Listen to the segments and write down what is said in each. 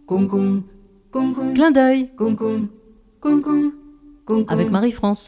Clin d'œil avec Marie-France.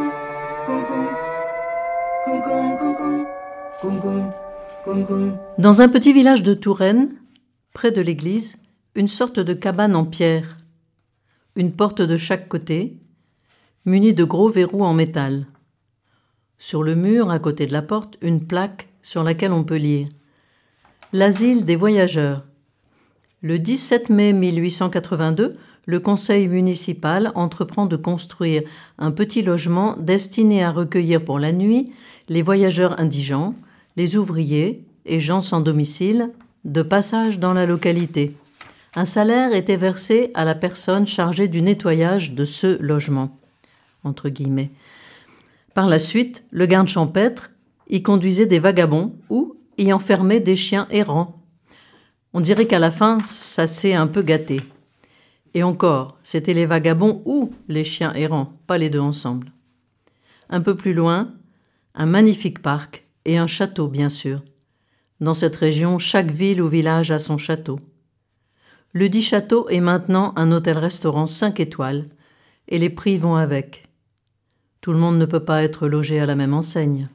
Dans un petit village de Touraine, près de l'église, une sorte de cabane en pierre, une porte de chaque côté, munie de gros verrous en métal. Sur le mur, à côté de la porte, une plaque sur laquelle on peut lire « L'asile des voyageurs ». Le 17 mai 1882, le conseil municipal entreprend de construire un petit logement destiné à recueillir pour la nuit les voyageurs indigents, les ouvriers et gens sans domicile de passage dans la localité. Un salaire était versé à la personne chargée du nettoyage de ce logement, entre guillemets. Par la suite, le garde champêtre y conduisait des vagabonds ou y enfermait des chiens errants. On dirait qu'à la fin, ça s'est un peu gâté. Et encore, c'était les vagabonds ou les chiens errants, pas les deux ensemble. Un peu plus loin, un magnifique parc et un château, bien sûr. Dans cette région, chaque ville ou village a son château. Le dit château est maintenant un hôtel-restaurant 5 étoiles, et les prix vont avec. Tout le monde ne peut pas être logé à la même enseigne.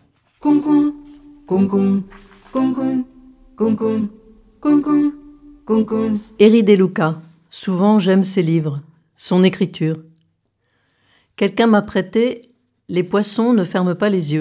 Eri De Luca. Souvent j'aime ses livres, son écriture. Quelqu'un m'a prêté « Les poissons ne ferment pas les yeux ».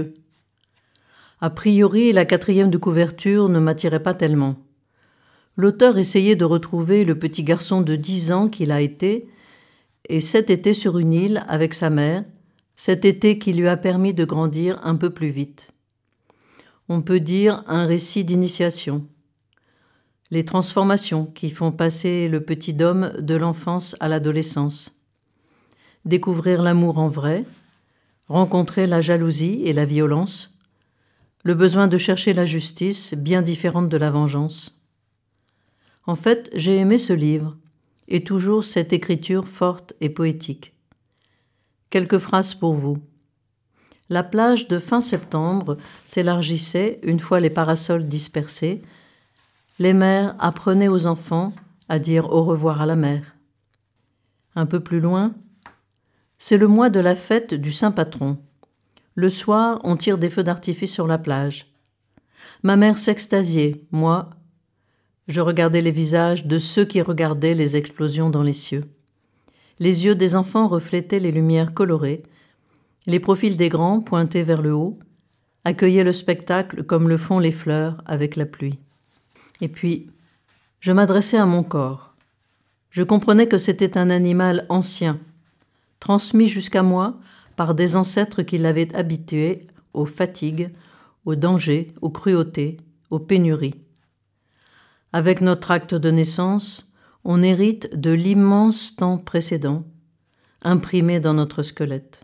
A priori, la 4e de couverture ne m'attirait pas tellement. L'auteur essayait de retrouver le petit garçon de 10 ans qu'il a été, et cet été sur une île avec sa mère, cet été qui lui a permis de grandir un peu plus vite. On peut dire un récit d'initiation. Les transformations qui font passer le petit homme de l'enfance à l'adolescence. Découvrir l'amour en vrai, rencontrer la jalousie et la violence, le besoin de chercher la justice bien différente de la vengeance. En fait, j'ai aimé ce livre, et toujours cette écriture forte et poétique. Quelques phrases pour vous. La plage de fin septembre s'élargissait une fois les parasols dispersés. Les mères apprenaient aux enfants à dire au revoir à la mer. Un peu plus loin, c'est le mois de la fête du Saint-Patron. Le soir, on tire des feux d'artifice sur la plage. Ma mère s'extasiait, moi, je regardais les visages de ceux qui regardaient les explosions dans les cieux. Les yeux des enfants reflétaient les lumières colorées. Les profils des grands, pointés vers le haut, accueillaient le spectacle comme le font les fleurs avec la pluie. Et puis, je m'adressais à mon corps. Je comprenais que c'était un animal ancien, transmis jusqu'à moi par des ancêtres qui l'avaient habitué aux fatigues, aux dangers, aux cruautés, aux pénuries. Avec notre acte de naissance, on hérite de l'immense temps précédent, imprimé dans notre squelette.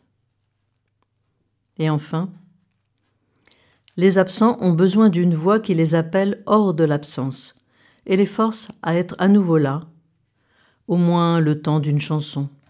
Et enfin, les absents ont besoin d'une voix qui les appelle hors de l'absence et les force à être à nouveau là, au moins le temps d'une chanson.